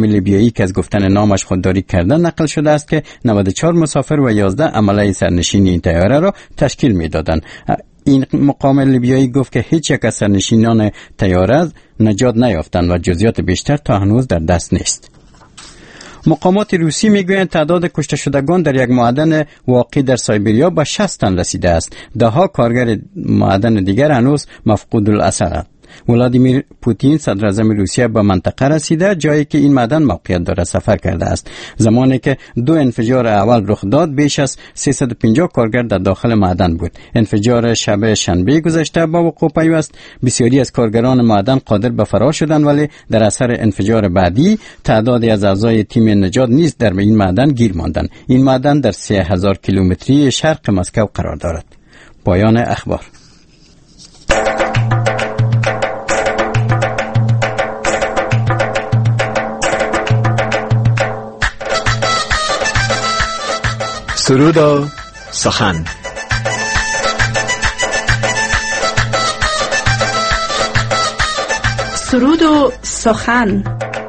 مقام لیبیایی که از گفتن نامش خودداری کرده نقل شده است که 94 مسافر و 11 عمله سرنشینی این طیاره را تشکیل می‌دادند. این مقام لیبیایی گفت که هیچ یک از سرنشینان طیاره نجات نیافتند و جزئیات بیشتر تا هنوز در دست نیست. مقامات روسی میگویند تعداد کشته شدگان در یک معدن واقع در سایبریا به 60 تن رسیده است. دهها کارگر معدن دیگر هنوز مفقود الاثرند. ولادیمیر پوتین صدر اعظم روسیه به منطقه رسیده، جایی که این معدن موقعیت دارد سفر کرده است. زمانی که 2 انفجار اول رخ داد بیش از 350 کارگر در داخل معدن بود. انفجار شب شنبه گذشته با وقوع پیوست. بسیاری از کارگران معدن قادر به فرار شدند، ولی در اثر انفجار بعدی تعدادی از اعضای تیم نجات نیز در این معدن گیر ماندند. این معدن در 3000 کیلومتری شرق مسکو قرار دارد. پایان اخبار. سرود و سخن. سرود و سخن.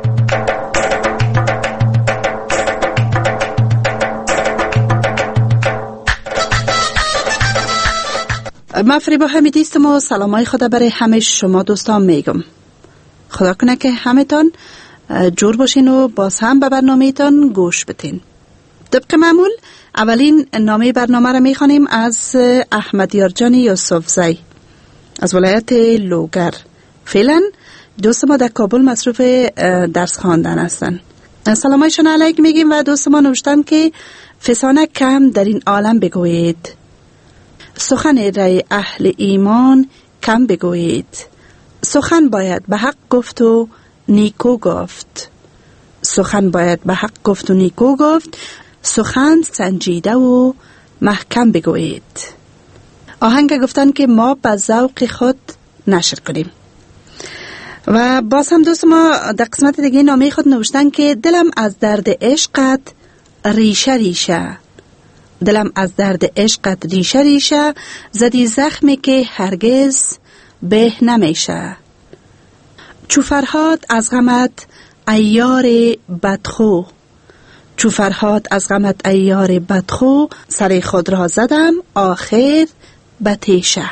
من فریبا حمیدی هستم و سلامای خدا برای همه شما دوستان میگم. خدا کنه که همتان جور باشین و باز هم به برنامه‌تان گوش بدین. طبق معمول اولین نامه برنامه را میخوانیم از احمدیار جان یوسفزی از ولایت لوگر. فعلا دوست ما در کابل مصروف درس خواندن هستن. سلامایشان علیک میگیم و دوست ما نوشتن که فسانه کم در این عالم بگویید، سخن رای اهل ایمان کم بگویید، سخن باید به حق گفت و نیکو گفت، سخن باید به حق گفت و نیکو گفت، سخن سنجیده و محکم بگویید. آهنگ گفتن که ما به ذوق خود نشر کنیم. و باز هم دوست ما در قسمت دیگه نامه خود نوشتن که دلم از درد عشقت ریشه ریشه، دلم از درد عشقت ریشه ریشه، زدی زخمی که هرگز به نمیشه، چو فرهاد از غمت ایار بدخو، چو فرهاد از غمت ایار بدخو، سر خود را زدم آخر به تیشه.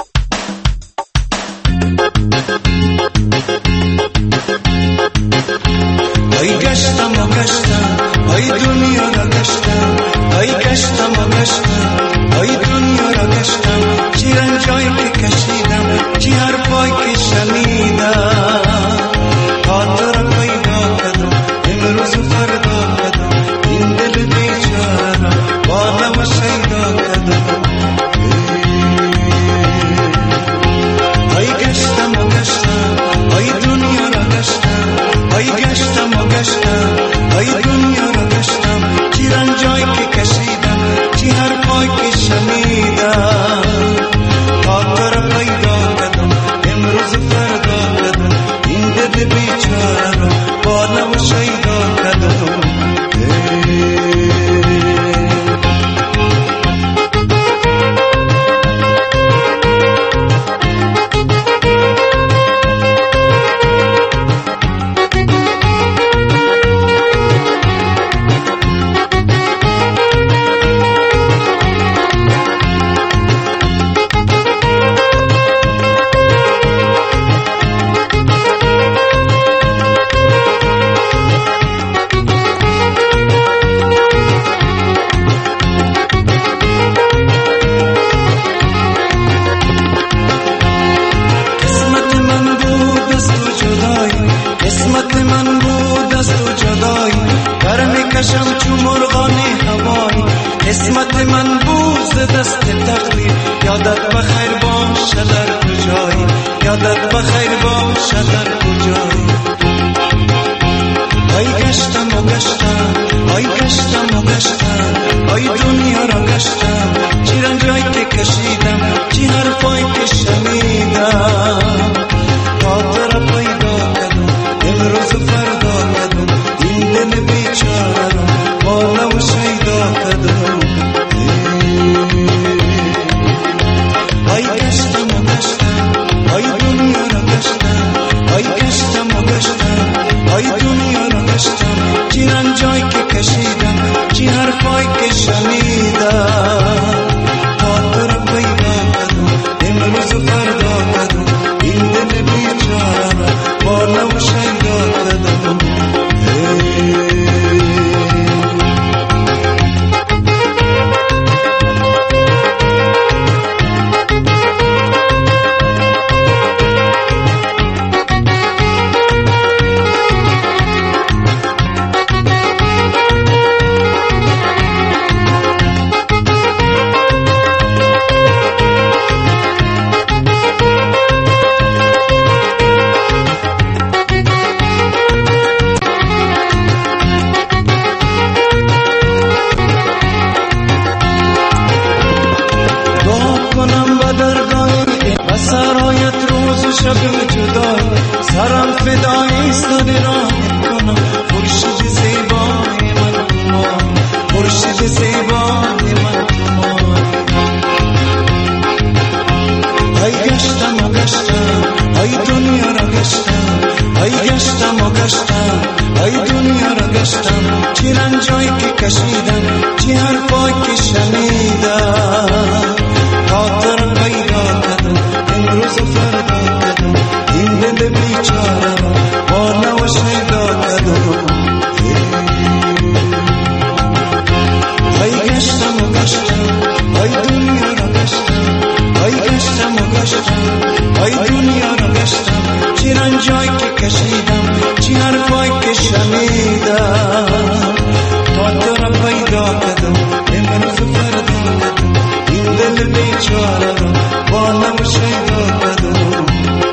ای گشتم و گشتم ای دنیا را گشتم، ای گشتم و گشتم ای دنیا را گشتم، چی رنجایی که کشیدم، چی حرفایی که شنیدم، خاطر پیدا کردم امروز فردا کردم، این دل بیچاره بالا و شیدا کردم. ای گشتم و گشتم ای دنیا را گشتم، ای گشتم و گشتم ای دنیا را گشتم، چی رنجایی که کشیدم، چی حرفایی که شنیدم، خاطر پیدا کردم امروز فردا کردم، این دل بیچاره را بالا و شیدا کردم. کشم چو مرغان هوایی، قسمت من بوز دست تقدیر، یادت بخیر باشه در کجایی، یادت بخیر باشه در کجایی. ای گشتم و گشتم ای گشتم و گشتم ای دنیا را گشتم، چی رنجایی که کشیدم، چی حرفایی که شنیدم، خاطر پیدا کردم امروز فردا کردم، این دل بیچاره را بالا و شیدا کردم. ای گشتم و گشتم ای دنیا را گشتم، ای گشتم و گشتم گشتم، چی رنجایی که کشیدم، چی حرفایی که شنیدم. خاطر پیدا کردم امروز و فردا کردم، این دل بیچاره را با نو شیدا کردم. ای گشتم و گشتم، ای دنیا را گشتم، ای گشتم و گشتم، ای دنیا را گشتم. چی رنجایی که کشیدم، چی حرفایی که شنیدم. خاطر پیدا کردم امروز و فردا کردم، این دل بیچاره را با نو شیدا کردم.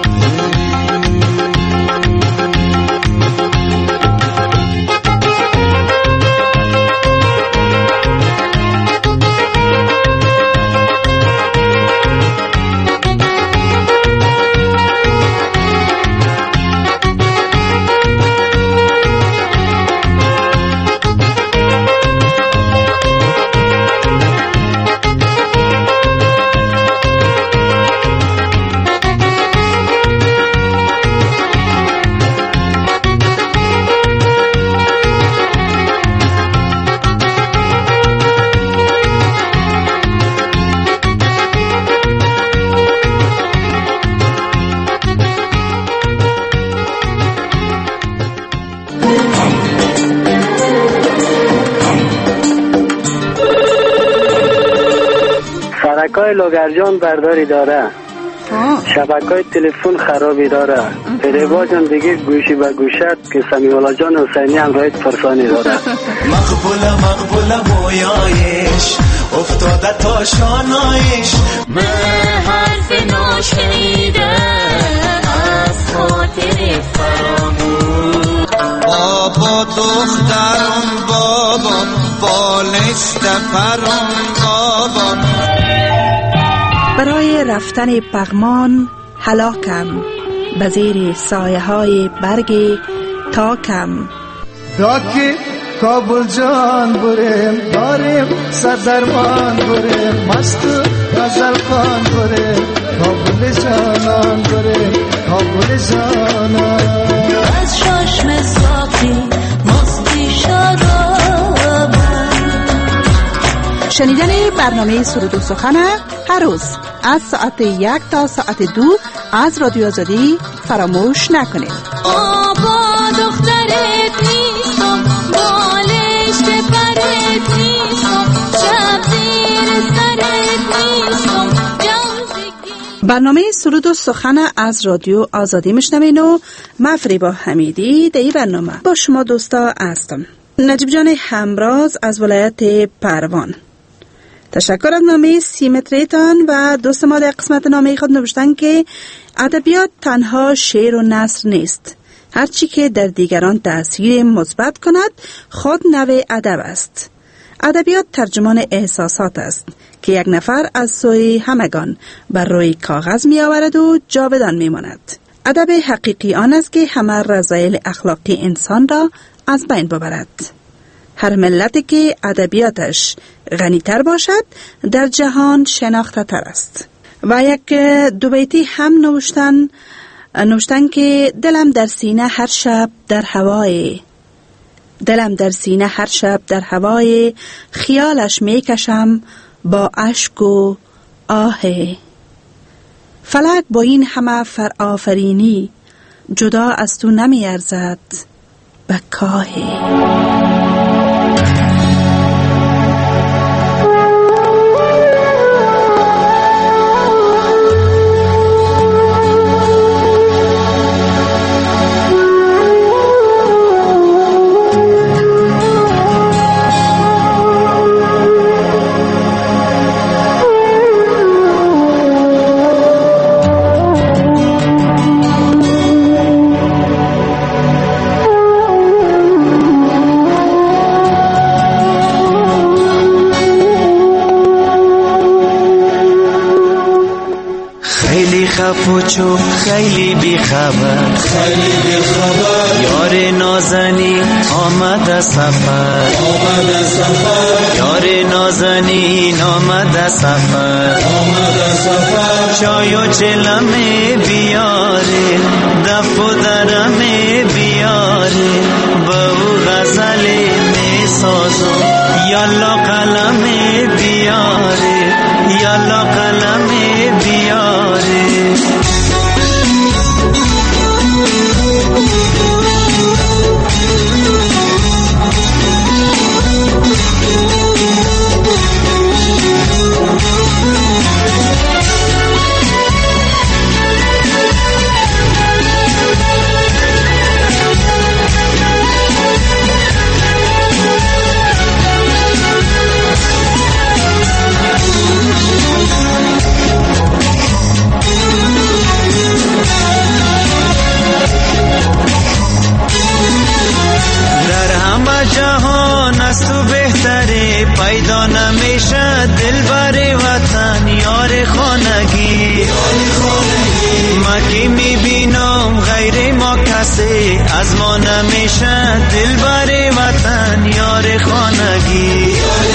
شبکه‌های لوگرجان برداری داره، شبکه‌های تلفن خرابی داره. فریبا جان دیگه گوشی به گوشت که سمیع الله جان حسینی هم رایت فرسانی داره. مقبوله مویایش افتاده تا شانایش، به حرف ناشنیده از خاطر فراموش. بابا دخترم بابا بالشت پرم بابا. برای رفتن پغمان هلاکم، به زیر سایه های برگ تاکم. داکی کابل جان بریم، داریم صدرمان بریم، مست غزل خان بریم، کابل جانان بریم، کابل جانان. از چشم ساقی مستی شراب. شنیدن برنامه سرود و سخن هر روز از ساعت 1 تا ساعت 2 از رادیو آزادی فراموش نکنید. بابا دخترت نیستم، بالشت پرت نیستم، شب زیر سرت نیستم. برنامه سرود و سخن از رادیو آزادی میشنوین و من فریبا حمیدی در این برنامه با شما دوستا هستم. نجیب جان همراز از ولایت پروان، تشکر از نامه سیمتریتان و دوست ما در قسمت نامه خود نوشتن که ادبیات تنها شعر و نثر نیست، هرچی که در دیگران تأثیر مثبت کند خود نوع ادب است. ادبیات ترجمان احساسات است که یک نفر از سوی همگان بر روی کاغذ می آورد و جاودان می ماند. ادب حقیقی آن است که همه رذایل اخلاقی انسان را از بین ببرد. هر ملتی که ادبیاتش غنی‌تر باشد در جهان شناخته تر است. و یک دو بیتی هم نوشتن که دلم در سینه هر شب در هوای، دلم در سینه هر شب در هوای، خیالش میکشم با اشک و آه. فلک با این همه فرآفرینی جدا از تو نمی ارزد به کاهی. خفوچو خیلی بی خبر، خیلی بی خبر، یار نازنی آمد سفر، آمد سفر، یار نازنین آمد سفر، آمد سفر. چای و چلم بیاره، دف و درم بیاره، به او غزل جهان از تو بهتره، پیدا نمیشه دلبر وطن یار خانگی. ما که میبینم غیر ما کسی، از ما نمیشه دلبر وطن یار خانگی.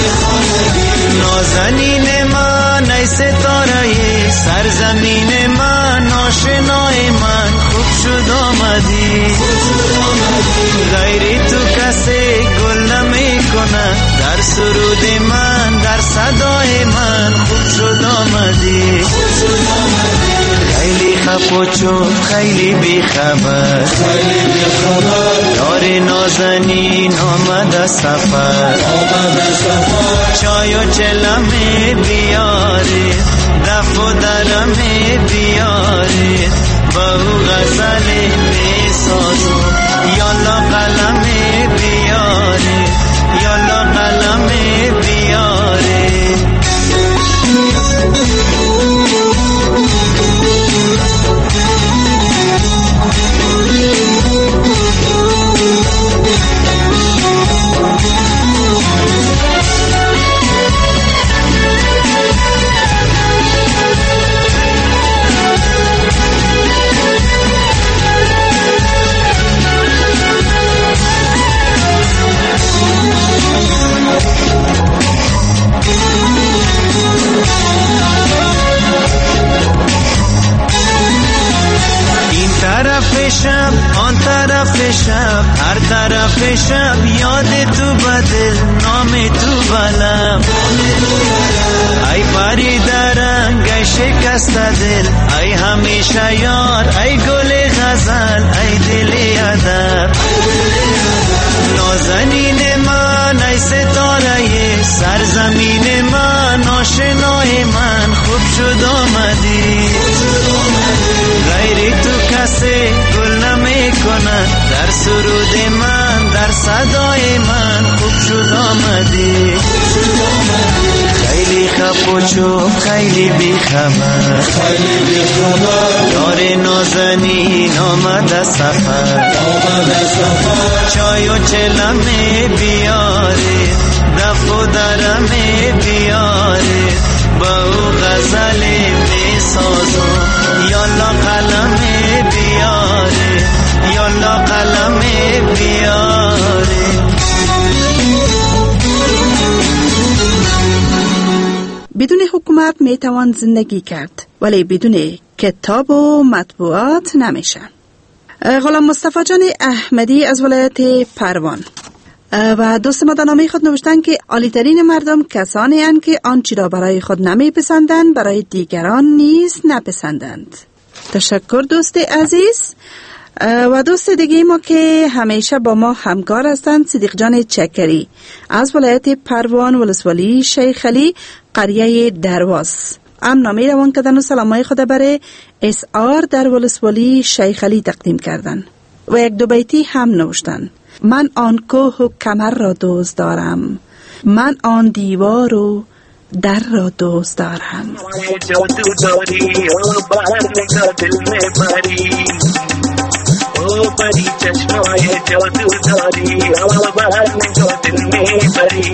نازنین من ای ستاره سرزمین من، آشنای من خوب شد آمدی. غیر تو کسی گل نمی کنه، در سرود من در صدای من خوب شد آمدی. خیلی خفا چون خیلی بیخبر، یار نازنین آمد سفر. چای و چلمه بیاری، دف و درمه بیاری، با او غزل بسازو. یالا قلمه بیاری، یالا قلمه بیاری. شب آن طرف شب، هر طرف شب یاد تو بدل، نام تو بلم. ای پری درنگ ای شکست دل، ای همیشه یار ای گل غزل، ای دل ادب. نازنین من ای ستاره سرزمین من، آشنای من خوب شد آمدی. غیر تو کسی گل نمی کنه، در سرود من در صدای من خوب شد آمدی. خیلی خفا چون خیلی بیخبر، یار نازنین آمد سفر. چای و چلمه بیاری، دف و درمه بیاری، با او غزل بسازو. یالا قلمه بیاری، یالا قلمه بیاری. بدون حکومت میتوان زندگی کرد، ولی بدون کتاب و مطبوعات نمیشه. غلام مصطفی جان احمدی از ولایت پروان و دوست ما در نامه خود نوشتن که عالی‌ترین مردم کسانی اند که آنچه را برای خود نمیپسندند برای دیگران نیز نپسندند. تشکر دوست عزیز. و دوست دیگه ما که همیشه با ما همکار هستند صدیق جان چکری از ولایت پروان ولسوالی شیخ علی قریه درواز هم نامه روان کردن و سلامای خود برای اسعار در ولسوالی شیخ علی تقدیم کردن و یک دو بیتی هم نوشتن. من آن کوه و کمر را دوست دارم، من آن دیوار و در را دوست دارم. परी चश्माए जादूदारी हवा बाहर में जो दिल में भरी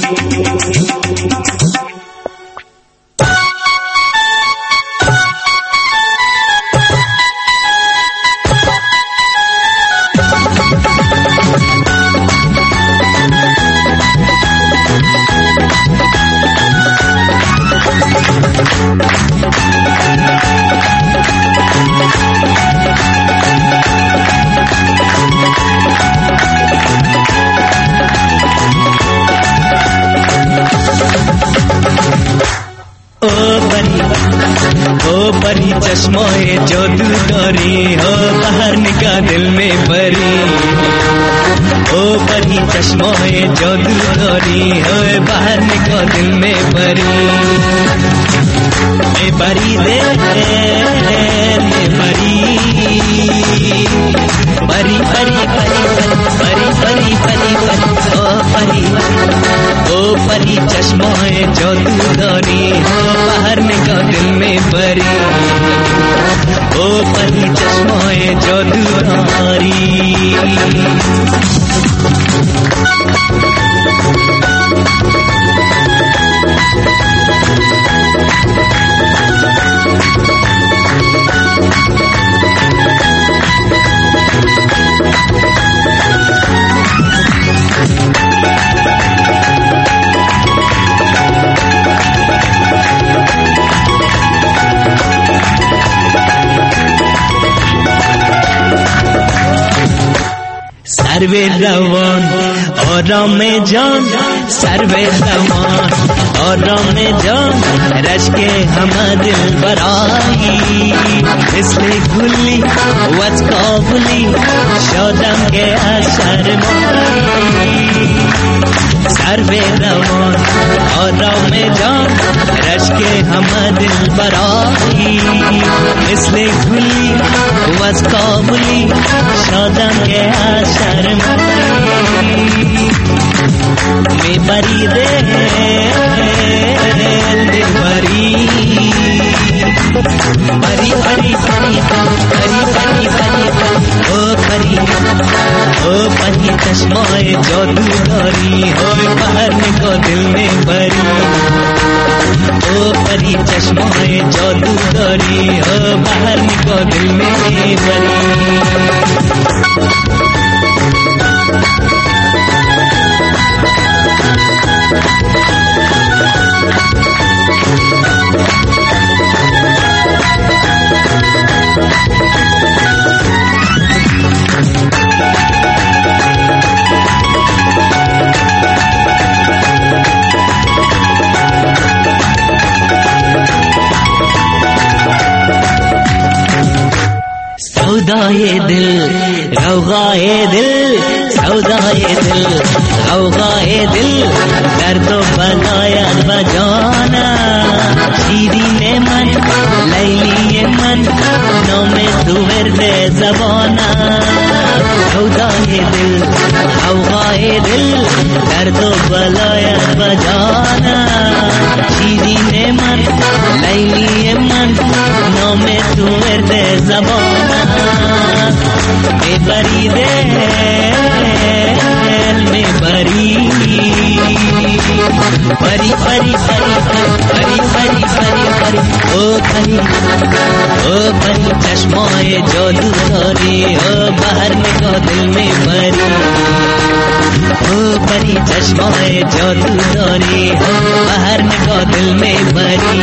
परी चश्माए जादूदारी हो बाहर निकाल दिल में भरी ओ परी चश्माए जादूदारी हो बाहर निकाल दिल में भरी ए परी दे परी परी परी परी परी परी परी ओ परी चश्माए जादूदारी हो बाहर निकाल दिल में भरी ओ परी चश्माए जादूदारी سرو روان آرام جان سرو روان آرام جان رشک همه دل برایی مثل گلی و از کابلی شادم که از شرمایی سرو روان آرام جان رشک همه دل برایی مثل گلی و از کابلی شادم که از شرمایی میبری دل بری بری بری بری بری بری بری او بری او بری چشمای جادو داری او بهر نگاه دل میں بری او بری چشمای جادو داری او بهر نگاه دل میں بری سودای دل روغای دل سودای دل روغای دل درد و بلایت بجانا شیرین من لیلی من نام تو ورد زبانا سودای دل روغای دل درد و بلایت بجانا شیرین من لیلی من نام تو ورد زبانا میبری دل میبری بری بری بری بری بری بری بری او بری او بری چشمای جادو داری او بهر نگاه دل میبری او بری چشمای جادو داری او بهر نگاه دل میبری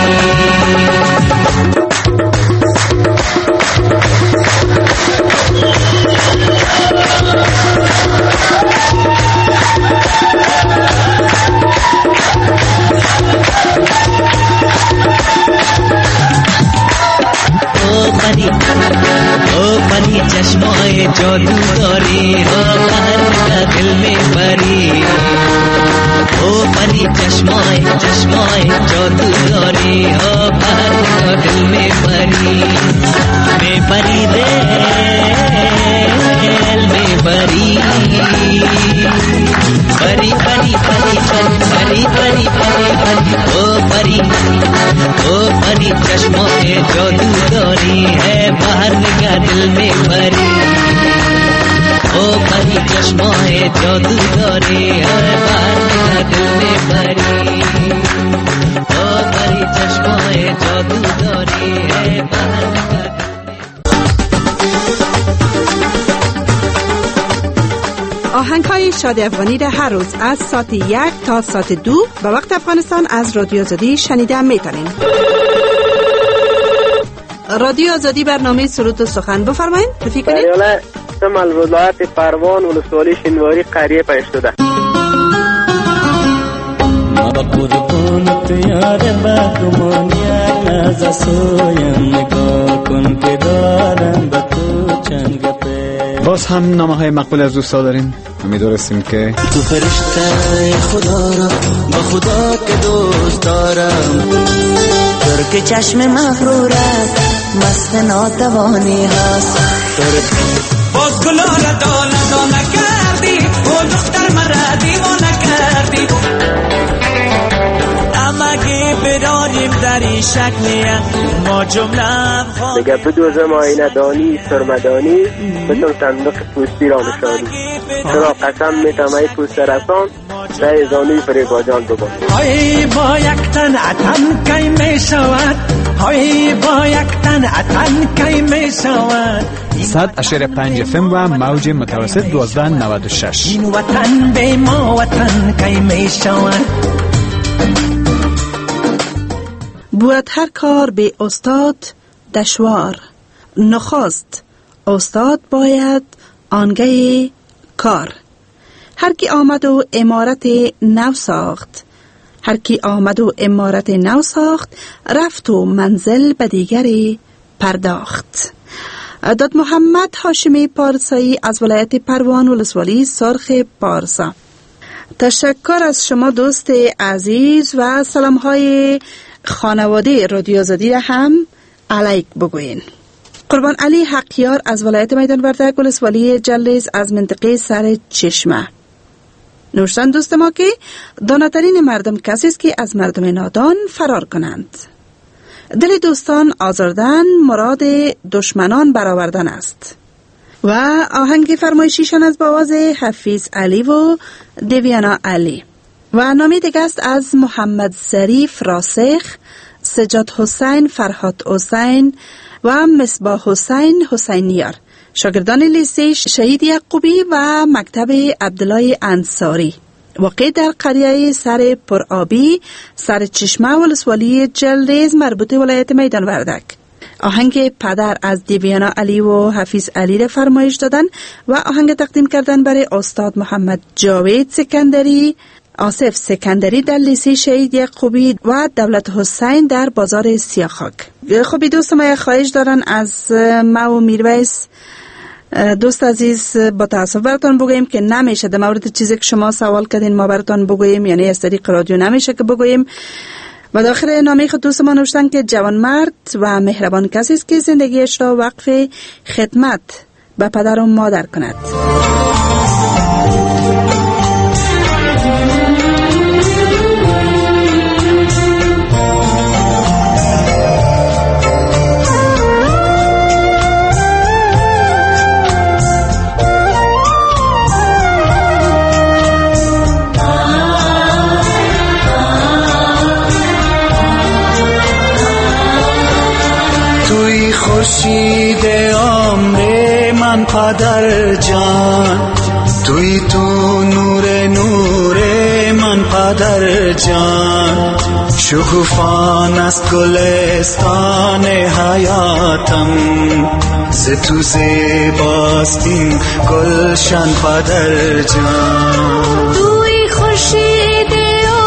او پری چشمای جادو داری او بهر نگاه دل میں بری او پری چشمای جادو داری او بهر نگاه دل میں بری دل میں بری بری بری بری بری بری بری او پری چشمای جادو داری ہے باہر نگاہ دل میں بری او پری چشمای جادو داری ہے باہر نگاہ دل میں بری او پری چشمای جادو داری ہے باہر نگاہ آهنگ‌های شاد افغانی را هر روز از ساعت 1 تا ساعت 2 به وقت افغانستان از رادیو آزادی شنیده میتونین. رادیو آزادی برنامه سرود و سخن بفرمایید. رفیق کنید. بله، شمال ولایت پروان ولسوالی شینواری قریه پیش شده. ما با قربانت یار بگمان یار نازا سویم نگاه کن که دارم با تو چند گپه. باز هم نامه‌های مقبول از دوستا داریم. امیدوارستیم که تو فرشته خدا را با خدا که دوست دارم ترک چشم مغرورت مست ناتوانی هست باز گلا را دانه کردی او دختر مرا دیوانه کردی امگه برانیم در این شکلیه ما جمله دیگه بدوزم آینه دانی سرمدانی بتون صندوق پوستی را نشانی چرا قسم میتم ای پوست رسان در زانوی فریباجان ببان های با یک تن عطن کی می شود های با یک تن عطن کی می شود 100.5 FM و موج متوسط 1296 این وطن به ما وطن کی می شود بود هر کار به استاد دشوار نخست استاد باید آنگه کار. هر کی آمد و عمارت نو ساخت، هر کی آمد و عمارت نو ساخت، رفت و منزل به دیگری پرداخت. داد محمد هاشمی پارسایی از ولایت پروان ولسوالی سرخ پارسا. تشکر از شما دوست عزیز و سلام های خانواده رادیو آزادی را هم علیک بگوین. قربان علی حقیار از ولایت میدان وردک ولسوالی جلز از منطقه سر چشمه نوشتن دوست ما که داناترین مردم کسی است که از مردم نادان فرار کنند. دل دوستان آزردن مراد دشمنان برآوردن است. و آهنگ فرمایشیشان از آواز حفیظ علی و دیویانا علی. و نامی دیگه است از محمد ظریف راسخ، سجاد حسین فرهاد حسین و مصباح حسین حسینیار، شاگردان لیسه شهید یعقوبی و مکتب عبدالله انصاری، واقع در قریه سر پرآبی سر چشمه ولسوالی جلز مربوط ولایت میدان وردک. آهنگ پدر از دیویانا علی و حفیظ علی را فرمایش دادن و آهنگ تقدیم کردن برای استاد محمد جاوید سکندری، آصف سکندری در لیسه شهید یعقوبی و دولت حسین در بازار سیاخاک. خب دوست ما خواهش دارن از ما و میرویس دوست عزیز با تاسف براتون بگوییم که نمیشه در مورد چیزی که شما سوال کردین ما براتون بگوییم، یعنی از طریق رادیو نمیشه که بگوییم. و داخل نامه خود دوست ما نوشتن که جوان مرد و مهربان کسی است که زندگیش را وقف خدمت به پدر و مادر کند. خورشید عمر من پدر جان، توی تو نور من پدر جان، شکوفان از گلستان حیاتم، ز تو زیباستین گلشن پدر جان. توی خورشید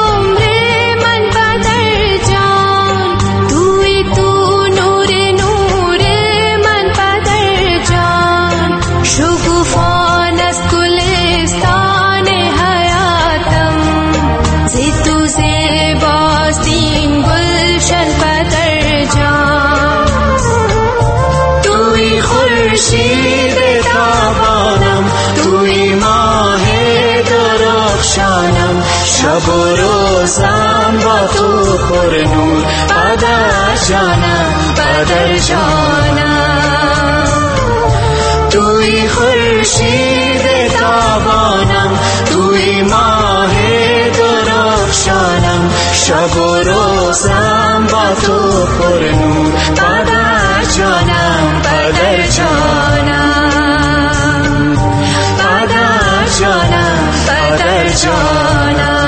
شب و روزم با تو پر نور پدر جانم پدر جانم. توی خورشید تابانم توی ماه درخشانم، شب و روزم با تو پر نور پدر جانم پدر جانم پدر جانم پدر جانم.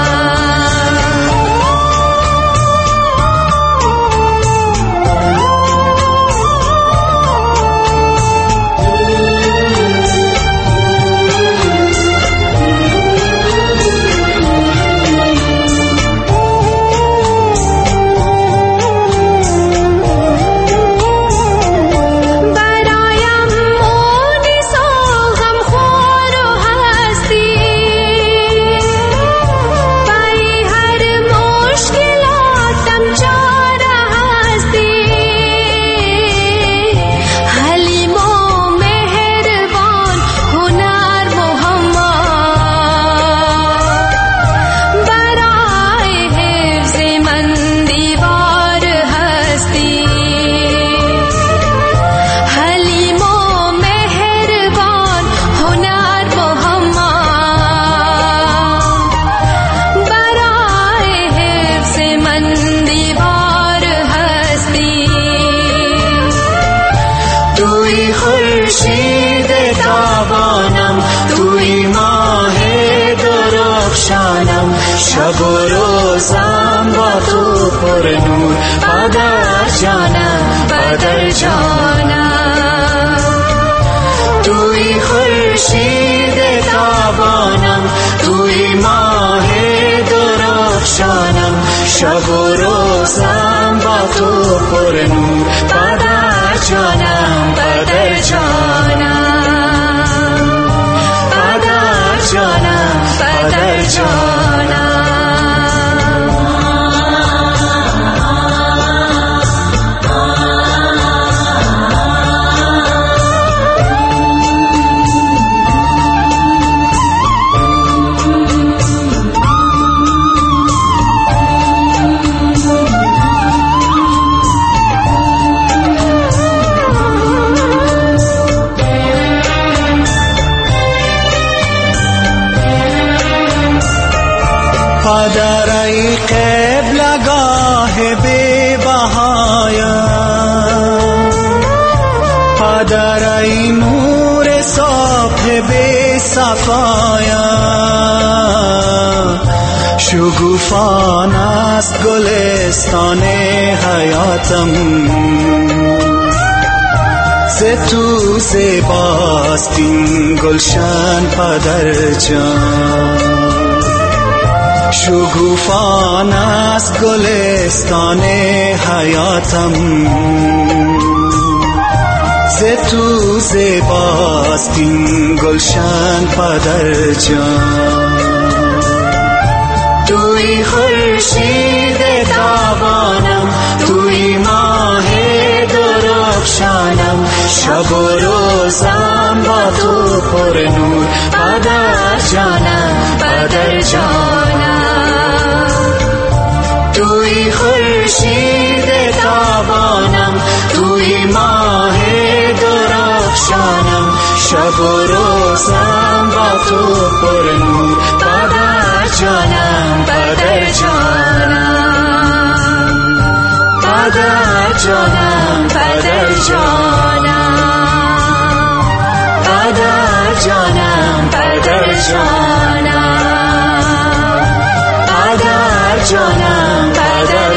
شب و روزم با تو پر نور پدر جانم پدر جانم. توی خورشید شب و روزم با تو پر نور پدر جانم پدر جانم پدر جانم پدر جانم پدر ای قبلگاه بی بهایم پدر ای نور صبح بی صفایم شگوفان است گلستان حیاتم ز تو زیباست این گلشن پدر جان شگوفان است گلستان حیاتم ز تو زیباست این گلشن پدر جان توی خورشید تابانم توی ماه درخشانم شب و روزم با تو پر نور پدر جانم پدر جانم توی خورشید تابانم توی ماه درخشانم شب و روزم با تو پر نور پدر جانم پدر جانم پدر جانم پدر جانم پدر جانم پدر جانم پدر جانم پدر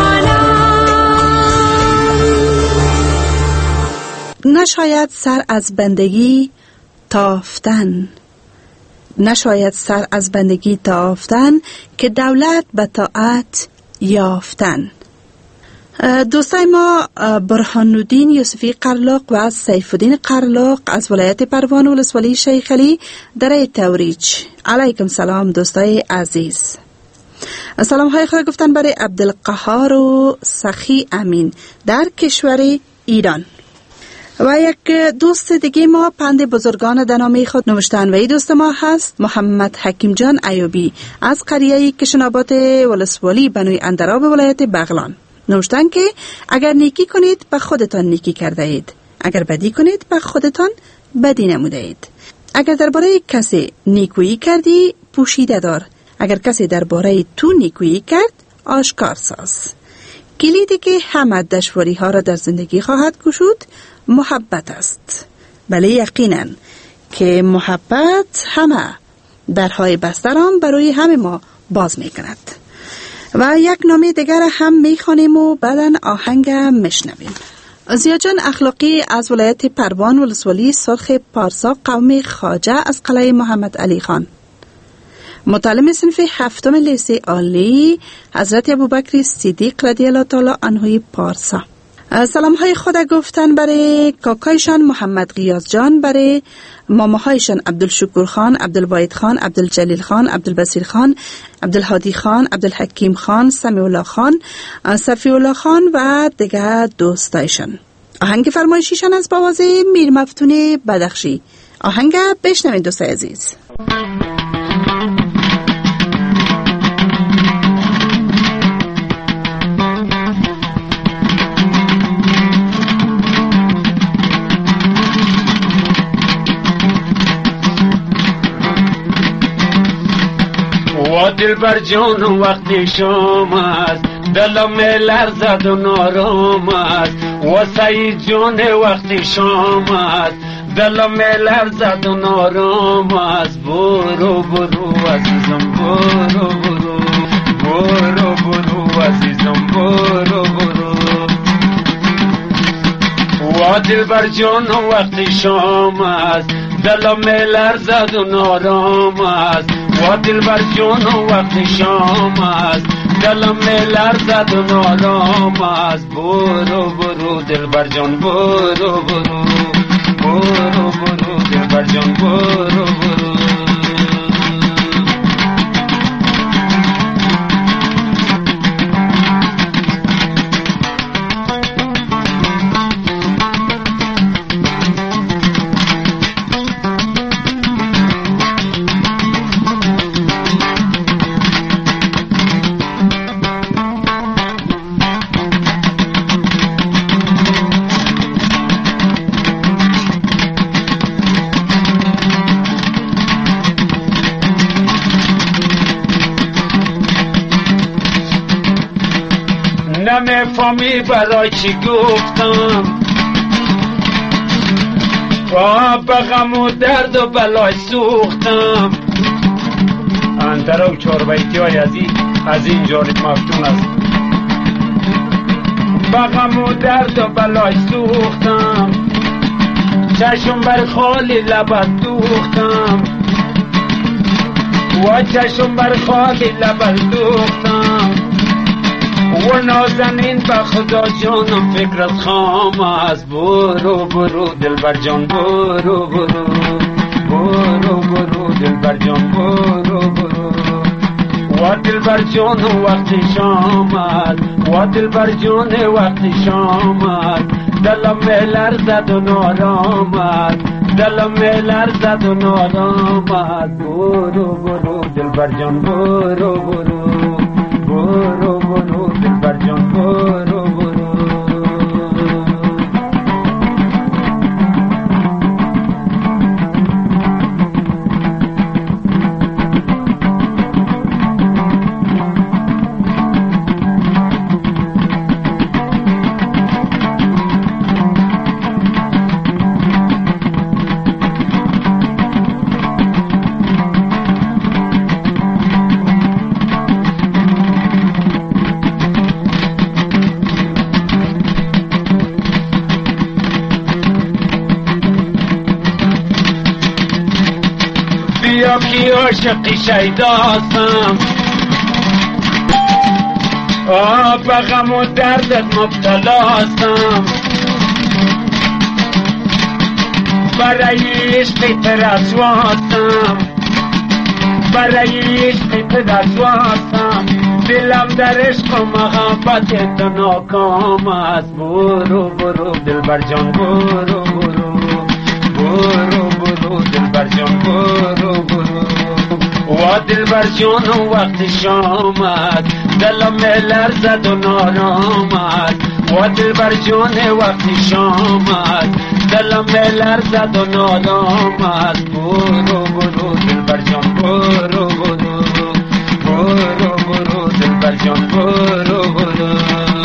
جانم نشاید سر از بندگی تافتن نشاید سر از بندگی تافتن که دولت به طاعت یافتن. دوستای ما برهان الدین یوسفی قرلاق و سیف الدین قرلاق از ولایت پروان ولسوالی شیخ علی در توریج. علیکم سلام دوستای عزیز. سلام های خود گفتن برای عبدالقهار و سخی امین در کشور ایران. و یک دوست دیگه ما پند بزرگان در نامه خود نوشتن و این دوست ما هست محمد حکیم جان ایوبی از قریه کشنابات ولسوالی بنوی اندراب ولایت بغلان. نوشتن که اگر نیکی کنید به خودتان نیکی کرده اید، اگر بدی کنید به خودتان بدی نموده اید. اگر درباره کسی نیکویی کردی پوشیده دار، اگر کسی درباره تو نیکویی کرد آشکار ساز. کلیدی که همه دشواری ها را در زندگی خواهد گشود محبت است. بله یقینا که محبت همه درهای بستران برای همه ما باز می کند. و یک نامه دیگر هم می خوانیم و بعداً آهنگ میشنویم. زیاجان اخلاقی از ولایت پروان ولسوالی سرخ پارسا قوم خواجه از قلعه محمد علی خان. متعلم صنف هفتم لیسه عالی حضرت ابوبکر صدیق رضی الله تعالی عنه پارسا. سلام های خود گفتن برای کاکایشان محمد غیاث جان، برای ماماهایشان عبدالشکور خان، عبدالواحد خان، عبدالجلیل خان، عبدالبصیر خان، عبدالهادی خان، عبدالحکیم خان، سمیع الله خان، صفی الله خان و دیگر دوستایشان. آهنگ فرمایشیشان از بوازه میر مفتون بدخشی. آهنگ بشنوید دوستای عزیز. دلبر جان وقتی شماست دلم لرزد و نارم است و سعید جان وقتی شماست دلم لرزد و نارم است. برو برو عزیزم برو برو برو برو عزیزم برو برو. و دلبر جان وقتی شماست دلم لرزد و نارم است و دلبر جان وقت شام است دلم لرزد و نارام است برو برو دلبر جان برو برو برو برو دلبر جان برو برو نمیفهمی برای چی گفتم به غم و درد و بلای سوختم انترا و چار بیتی های از این جانب مفتون است به غم و درد و بلای سوختم چشم بر خالی لبت دوختم و چشم بر خالی لبت دوختم و نازنین به خدا جانم فکر از خام است برو برو دلبر جان برو برو برو برو دلبر جان برو برو و دلبر جان وقت شام است و دلبر جان وقت شام است دلم لرزد و نارام است دلم لرزد و نارام است برو برو دلبر جان برو برو برو برو دلبر جان برو برو بیا کی عاشقی شیداستم به غم و دردت مبتلاستم برای عشقی ترسواستم برای عشقی ترسواستم دلم در عشق و محبت تو ناکام است برو برو دلبر جان برو برو برو برو دلبر جان برو برو و دلبر جان وقت شام است دلم لرزد و نارام است و دلبر جان وقت شام است دلم لرزد و نارام است برو برو دلبر جان برو برو برو برو دلبر جان برو برو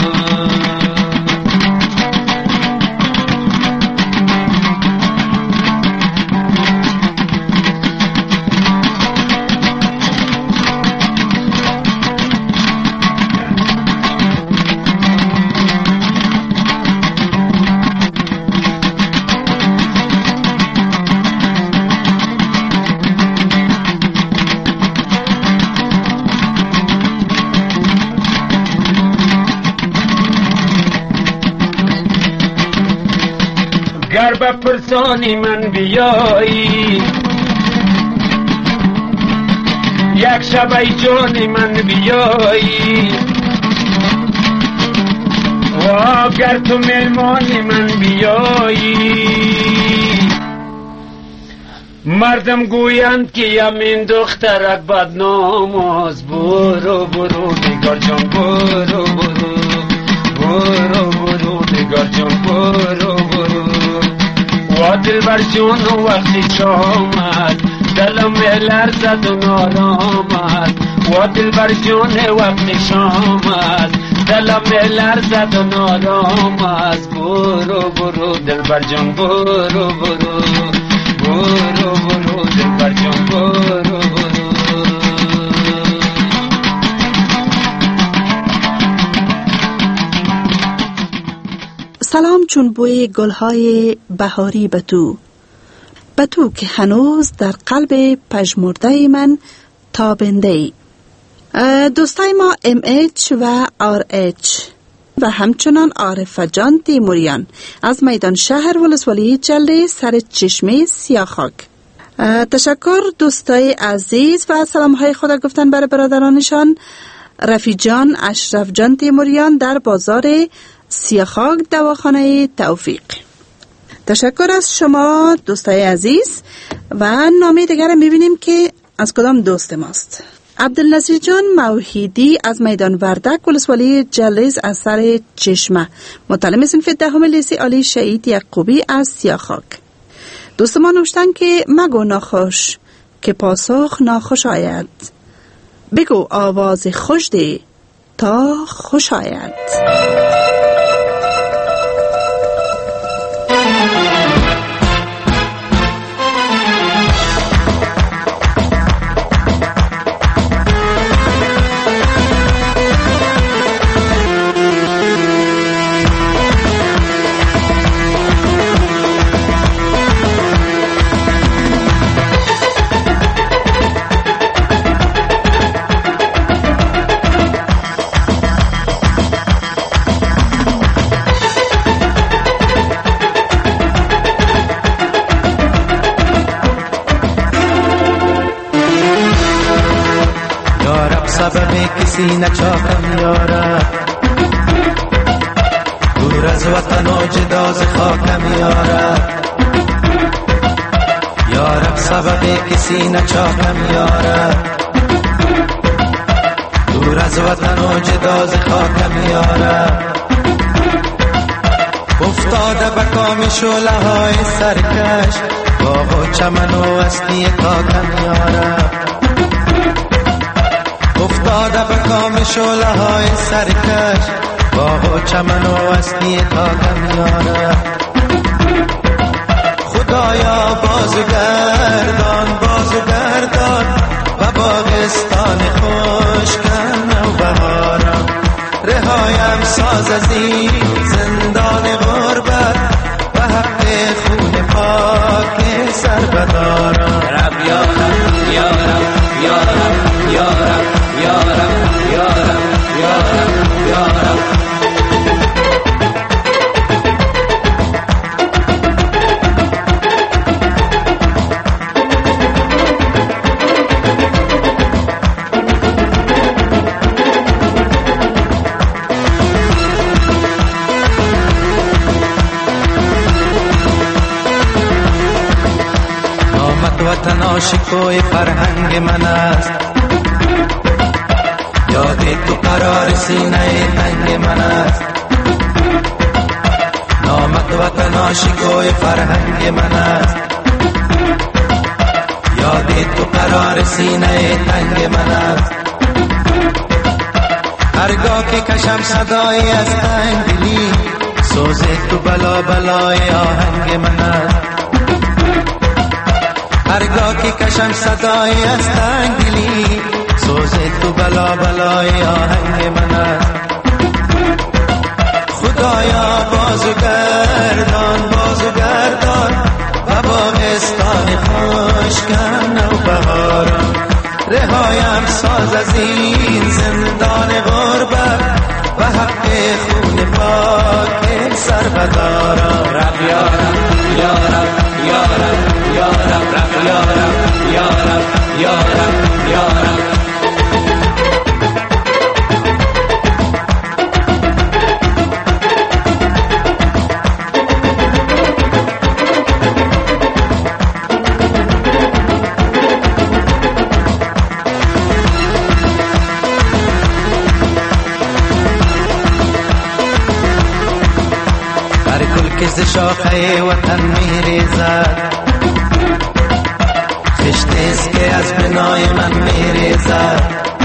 گر به پرسانی من بیایی یک شب ای جان من بیایی و گر تو مهمانی من بیایی مردم گویند که همین دخترک بدنام است برو برو نگار جان برو برو برو برو نگار جان برو برو و دلبر جان وقتی شام است دلم لرزد و نارام است و دلبر جان وقتی شام است دلم لرزد و نارام است برو برو دلبر جان برو برو برو برو دلبر جان برو برو سلام چون بوی گلهای بهاری به تو که هنوز در قلب پژمرده من تابنده‌ای. دوستای ما MH و RH و همچنان عارف جان تیموریان از میدان شهر ولسوالی جلده سر چشمه سیاخاک. تشکر دوستای عزیز و سلام های خدا گفتن برای برادرانشان رفی جان اشرف جان تیموریان در بازار سیاخاک دواخانه توفیق. تشکر از شما دوستای عزیز و نامه دیگر میبینیم که از کدام دوست ماست. عبدالنصیر جان موحیدی از میدان وردک ولسوالی جلیز از سر چشمه، متعلم صنف دهم لیسه عالی شهید یعقوبی از سیاخاک. دوست ما نوشتن که مگو ناخوش که پاسخ ناخوش آید، بگو آواز خوش ده تا خوش آید. نچاکم یارم دور از وطن و جدا ز خاکم یارم، یارب سبب کسی نچاکم یارم دور از وطن و جدا ز خاکم یارم، افتاده به کام شعله های سرکش باغ و چمن و وسطی تاکم یارم، افتاده به کام شعله های سرکش باغ و چمن و وسطی تاکم یارم، خدایا بازو گردان و باغستان خوش کن و بهارم، رهایم ساز از این زندان غربت و حق خون پاک سر بدارم، رب یارم یارم یارم یارم یارم یارم یارم یارم. نامت وطن عاشقوی فرهنگ من است، یاد تو قرار سینه تنگ من است، نامت وطن عاشقوی فرهنگ من است، یاد تو قرار سینه تنگ من است، هرگاه که کشم صدای از تنگدلی سوز تو بلا بلای آهنگ من است، هرگاه که کشم صدای از تنگدلی سوز تو بلا بلای آهنگ من است، خدایا بازو گردان و باغستان خوش کن و بهارم، رهایم ساز از این زندان غربت و حق خون پاک سر بدارم، رب یارم یارم یارم یارم رب یارم یارم یارم یارم. ز شاخه وطن میریزد، خشت است که از بنای من میریزد،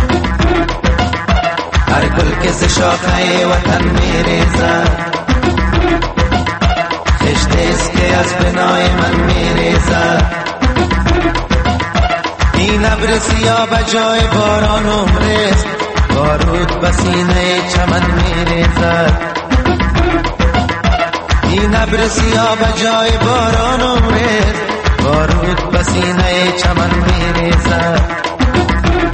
هر گل که ز شاخه وطن میریزد، خشت است که از بنای من میریزد، این ابر سیاه به جای باران عمرست، بارود به سینه چمن میریزد، این ابر سیاه به جای باران عمرست، بارود به سینه چمن میریزد،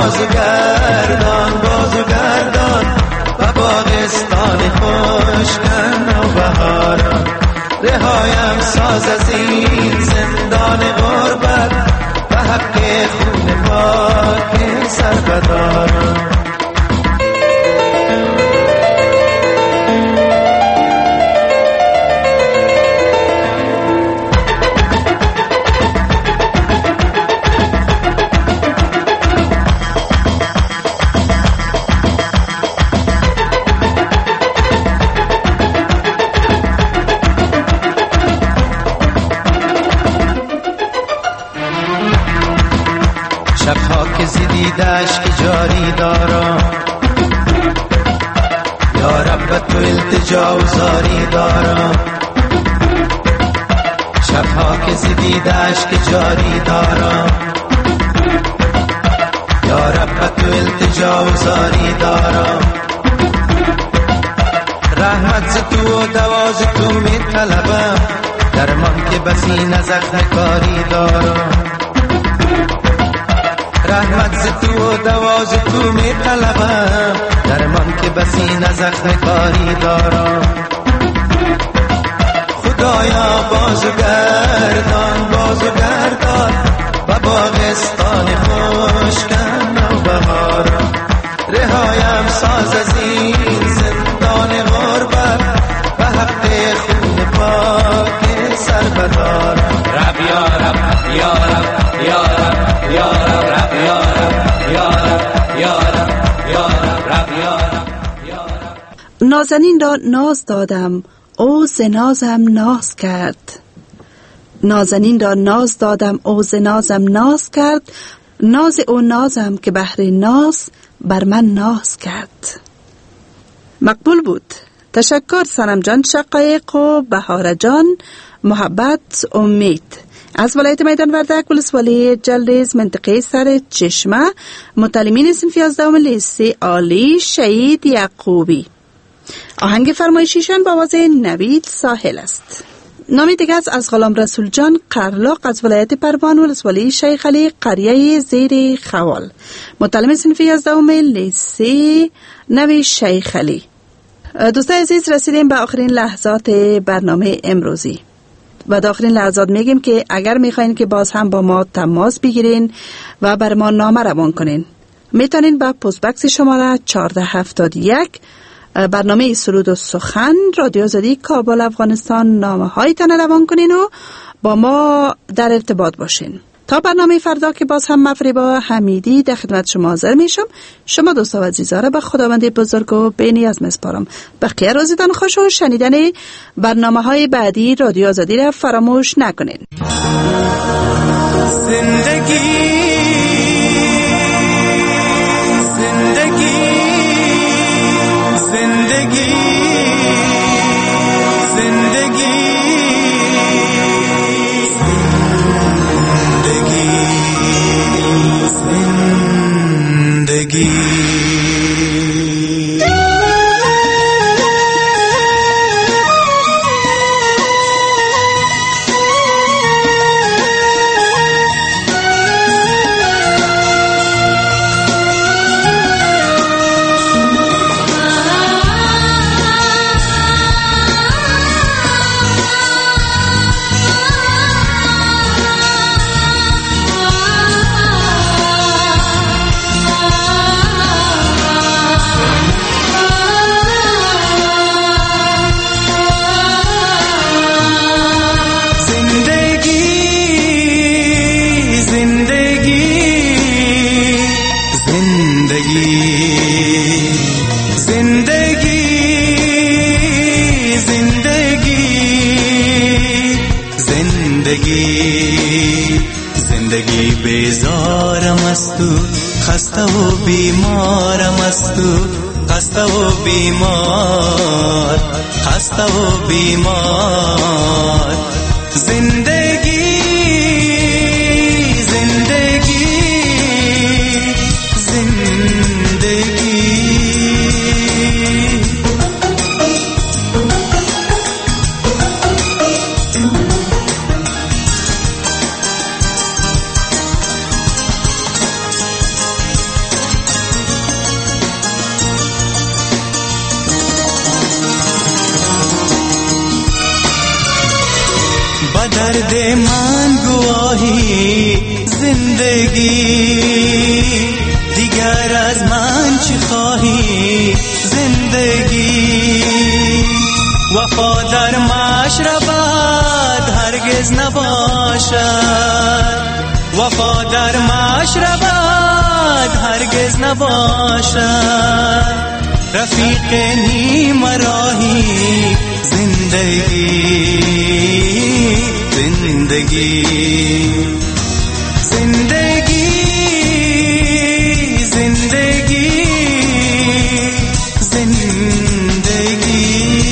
بازو گردان و باغستان خوشگن و بهاران. رهایم ساز از این زندان غربت و حق خون پاک سربداران. شبها که زدیدش که جاری دارم، یا رب تو التجا و زاری دارم. شبها که زدیدش که جاری دارم، یا رب تو التجا و زاری دارم. رحمت ز تو و دواز تو می طلبم، درمان که بسی نزخم کاری دارم. رحمت ز تو و دواز تو می طلبم، درمان که بسی نزخم کاری دارم. خدایا بازو گردان و باغستان خوشگن و بهاران. رهایم ساز از این زندان غربت و حق خون پاک سربداران. رب یا رب یا رب یا رب یا رب رب یا رب یا رب یا رب یا رب رب یا رب یا رب. نازنین را ناز دادم او ز نازم ناز کرد. نازنین را ناز دادم او ز نازم ناز کرد. ناز او نازم که بهر ناز بر من ناز کرد. مقبول بود. تشکر صنم جان شقایق و بهار جان محبت امید از ولایت میدان وردک ولسوالی جلریز منطقه سر چشمه. متعلمین صنف 11 لیسه عالی شهید یعقوبی. آهنگ فرمایشیشان با آواز نوید ساحل است. نامی دیگه از غلام رسول جان قرلاق از ولایت پروان ولسوالی شیخ علی قریه زیر خوال. متعلم صنف 11 لیسه نوی شیخ علی. دوستان عزیز رسیدیم به آخرین لحظات برنامه امروزی و در آخرین لحظات میگیم که اگر میخواین که باز هم با ما تماس بگیرین و بر ما نامه روان کنین میتونین با پست بکس شماره 1471 برنامه سرود و سخن رادیو آزادی کابل افغانستان نامه هایتان روان کنین و با ما در ارتباط باشین. تا برنامه فردا که باز هم مفریبا حمیدی در خدمت شما حاضر میشم. شما دوستا و عزیزا را به خداوند بزرگ و بی‌نیاز میسپارم. بقیه روزتان خوش و شنیدن برنامه های بعدی رادیو آزادی را فراموش نکنین. زندگی بیزارم است و خسته و بیمارم است و خسته و بیمار خسته و بیمار. زندگی زندگی زندگی درد من گواهی زندگی، دیگر از من چی خواهی زندگی؟ وفا در مشربت هرگز نباشد، وفا در مشربت هرگز نباشد. رفیق نیم راهی زندگی، زندگی، زندگی، زندگی، زندگی.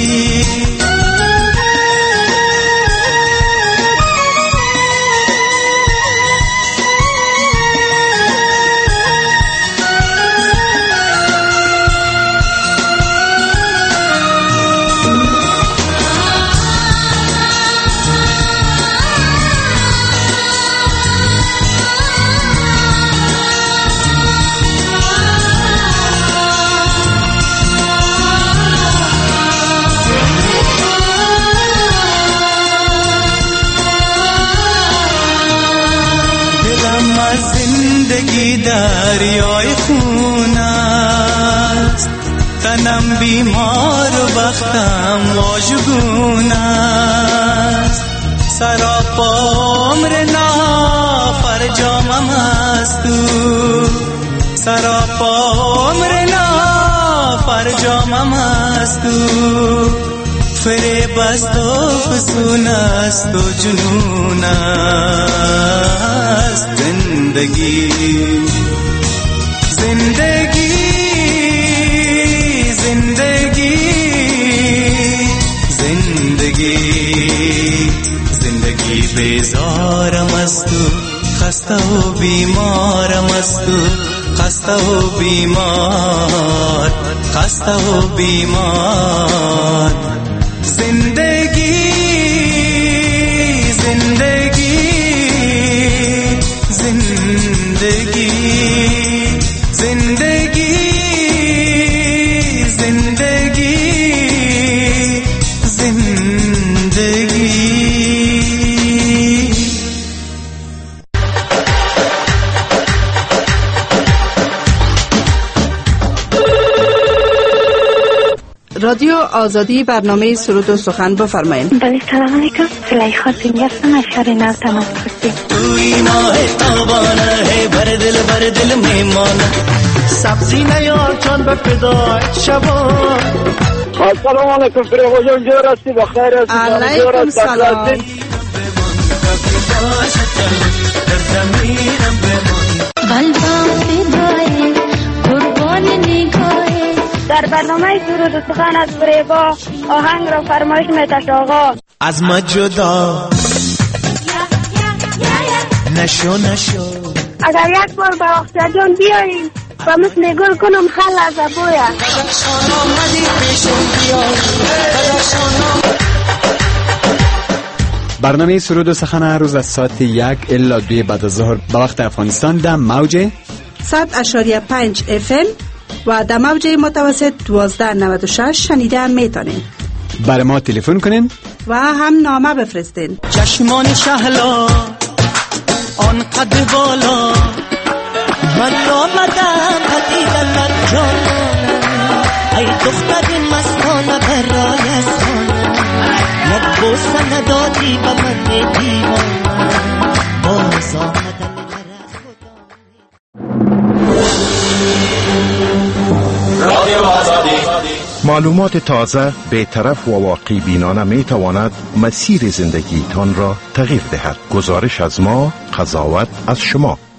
زندگی دریای خون است، تنم بیمار و بختم واژگون است. سراپا عمر نافرجامم است تو، سراپا عمر نافرجامم است تو. فریب است و فسون است و جنون است. زندگی، زندگی، زندگی، زندگی، زندگی. بیزارم است و خسته و بیمارم است و خسته و بیمار، خسته و بیمار. زندگی، زندگی، زندگی، زندگی، زندگی، زندگی. رادیو آزادی، برنامه سرود و سخن بفرمایید. بله، سلام علیکم. زلیخا زنگی هستم از شهر نو تماس گرفتیم. توی ماه تابانه هی بر دل میمانه. سبزی نیار جان به فدای شبان. السلام علیکم فریبا جان، جور هستی؟ بخیر هستی؟ علیکم سلام. قلبم فدای قربان نگاهی. در برنامه سرود و سخن از فریبا آهنگ را فرمایش می‌دهد آقا. از ما جدا نشو نشو. اگر یک بار به اختر جان بیاییم و مثل گل کنم خل از ابویا. برنامه سرود و سخن هر روز از ساعت 1 الی 2 بعد از ظهر به وقت افغانستان در موج 100.5 FM و در موج متوسط 1296 شنیده میتونین. برای ما تلفن کنین و هم نامه بفرستین. چشمان شهلا آن قد بالا، من آمدم پدیدن جان. ای دختر مستانه برای اسمانه، یک بوسه ندادی به من دیوانه. باز آمدن رادیو آزادی. معلومات تازه، بی‌طرف و واقعی بینانه می تواند مسیر زندگی تان را تغییر دهد. گزارش از ما، قضاوت از شما.